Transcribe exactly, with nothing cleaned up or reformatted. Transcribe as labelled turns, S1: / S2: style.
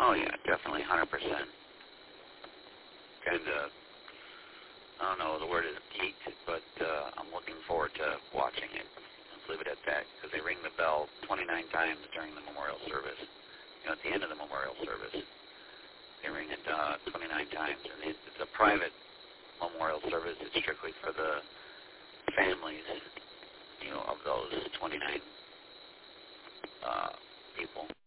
S1: Oh, yeah, definitely, one hundred percent. Kind of, I don't know, the word is geeked, but uh, I'm looking forward to watching it. Let's leave it at that, because they ring the bell twenty-nine times during the memorial service. You know, at the end of the memorial service, they ring it uh, twenty-nine times, and it's a private memorial service. It's strictly for the families, you know, of those twenty-nine uh, people.